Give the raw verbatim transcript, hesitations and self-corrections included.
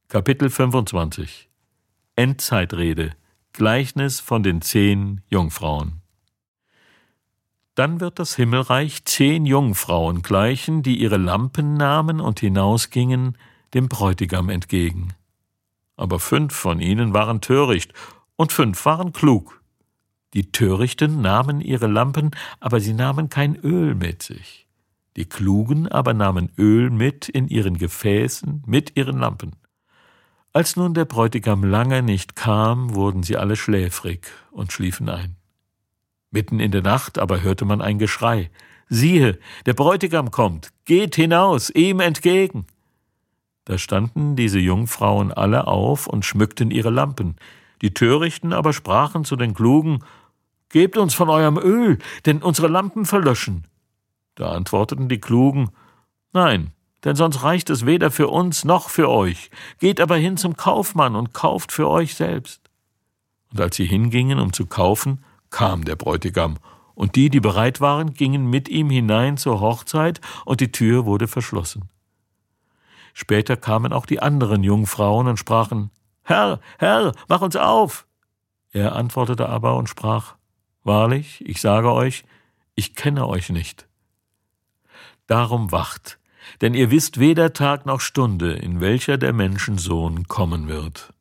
Kapitel fünfundzwanzig Endzeitrede, Gleichnis von den zehn Jungfrauen. Dann wird das Himmelreich zehn Jungfrauen gleichen, die ihre Lampen nahmen und hinausgingen dem Bräutigam entgegen. Aber fünf von ihnen waren töricht und fünf waren klug. Die Törichten nahmen ihre Lampen, aber sie nahmen kein Öl mit sich. Die Klugen aber nahmen Öl mit in ihren Gefäßen, mit ihren Lampen. Als nun der Bräutigam lange nicht kam, wurden sie alle schläfrig und schliefen ein. Mitten in der Nacht aber hörte man ein Geschrei. »Siehe, der Bräutigam kommt, geht hinaus, ihm entgegen!« Da standen diese Jungfrauen alle auf und schmückten ihre Lampen. Die Törichten aber sprachen zu den Klugen, »Gebt uns von eurem Öl, denn unsere Lampen verlöschen.« Da antworteten die Klugen, »Nein, denn sonst reicht es weder für uns noch für euch. Geht aber hin zum Kaufmann und kauft für euch selbst.« Und als sie hingingen, um zu kaufen, kam der Bräutigam, und die, die bereit waren, gingen mit ihm hinein zur Hochzeit, und die Tür wurde verschlossen. Später kamen auch die anderen Jungfrauen und sprachen, »Herr, Herr, mach uns auf!« Er antwortete aber und sprach, »Wahrlich, ich sage euch, ich kenne euch nicht. Darum wacht, denn ihr wisst weder Tag noch Stunde, in welcher der Menschensohn kommen wird.«